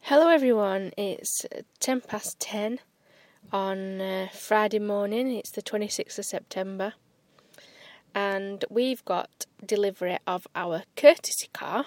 Hello everyone, it's 10 past 10 on Friday morning. It's the 26th of September and we've got delivery of our courtesy car,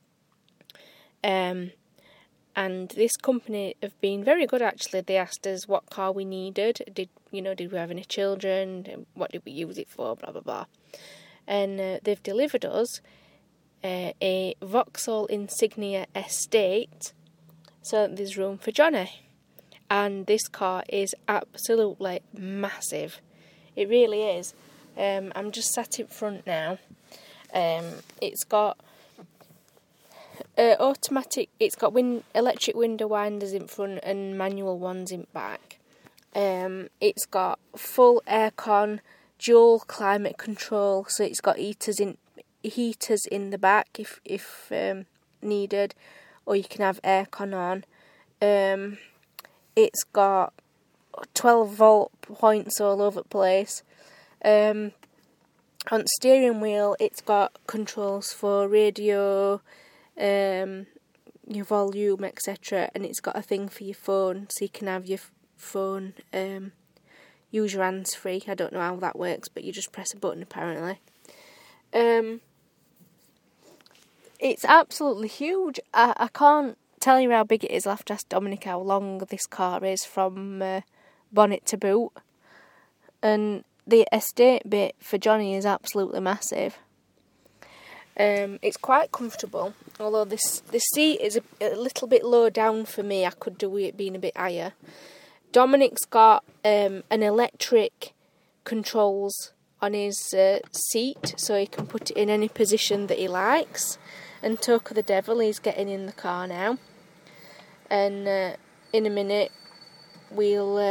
and this company have been very good actually. They asked us what car we needed, did we have any children, what did we use it for, blah blah blah, and they've delivered us a Vauxhall Insignia Estate. So there's room for Johnny. And this car is absolutely massive. It really is. I'm just sat in front now. It's got automatic. It's got electric window winders in front and manual ones in back. It's got full aircon, dual climate control. So it's got heaters in the back if needed. Or you can have aircon on. It's got 12 volt points all over the place. On the steering wheel, it's got controls for radio, your volume, etc. And it's got a thing for your phone, so you can have your phone use your hands free. I don't know how that works, but you just press a button apparently. It's absolutely huge. I can't tell you how big it is. I'll have to ask Dominic how long this car is from bonnet to boot. And the estate bit for Johnny is absolutely massive. It's quite comfortable, although the seat is a little bit low down for me. I could do it being a bit higher. Dominic's got an electric controls on his seat, so he can put it in any position that he likes. And Toka the Devil, he's getting in the car now. And in a minute, we'll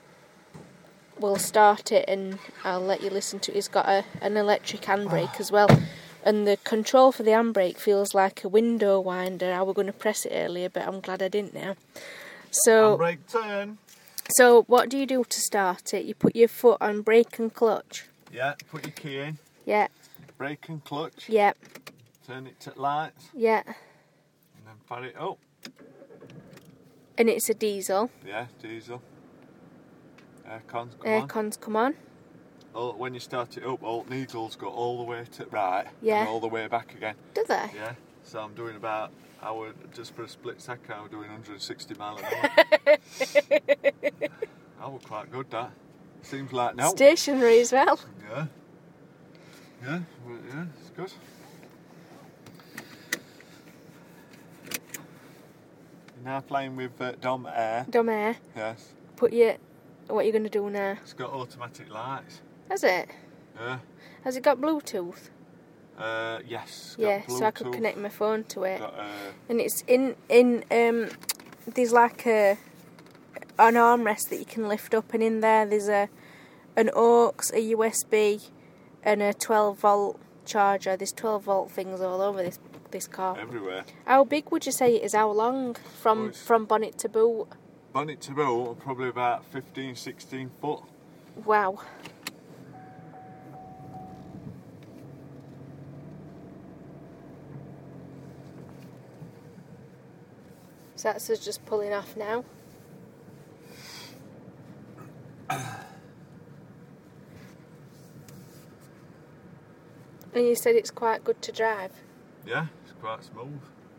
start it and I'll let you listen to it. He's got an electric handbrake as well. And the control for the handbrake feels like a window winder. I was going to press it earlier, but I'm glad I didn't now. So, handbrake turn. So what do you do to start it? You put your foot on brake and clutch. Yeah, put your key in. Yeah. Brake and clutch. Yeah. Turn it to lights. Yeah. And then fire it up. And it's a diesel. Yeah, diesel. Aircon's come on. Oh, when you start it up, all needles go all the way to right. Yeah. And all the way back again. Do they? Yeah. So I'm doing just for a split second, I was doing 160 miles an hour. That was quite good, that. Seems like now. Stationary as well. Yeah. Yeah, it's good. You're now playing with Dom Air. Dom Air. Yes. What are you going to do now? It's got automatic lights. Has it? Yeah. Has it got Bluetooth? Yes. Yeah, so I could connect my phone to it. Got, and it's in there's like an armrest that you can lift up, and in there there's an aux, a USB, and a 12 volt charger. There's 12 volt things all over this car. Everywhere. How big would you say it is? How long from bonnet to boot? Bonnet to boot, probably about 15, 16 foot. Wow. So that's us just pulling off now. And you said it's quite good to drive? Yeah, it's quite smooth.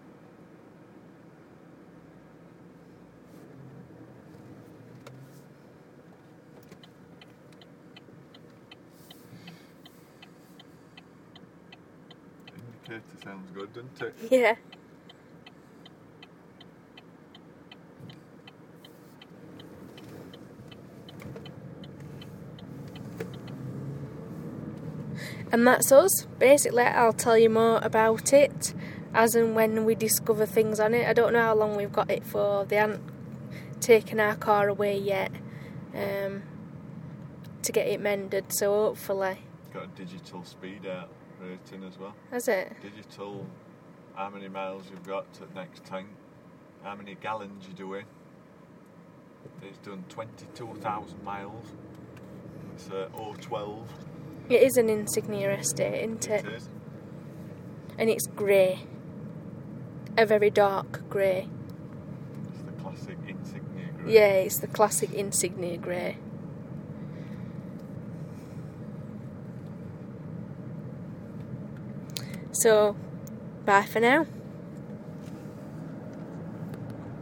Indicator sounds good, doesn't it? Yeah. And that's us. Basically, I'll tell you more about it as and when we discover things on it. I don't know how long we've got it for. They haven't taken our car away yet to get it mended, so hopefully. Got a digital speed out rating as well. Has it? Digital, how many miles you've got to the next tank, how many gallons you're doing. It's done 22,000 miles. It's 012. It is an Insignia Estate, isn't it? It is. And it's grey. A very dark grey. classic Insignia grey. Yeah, it's the classic Insignia grey. So, bye for now.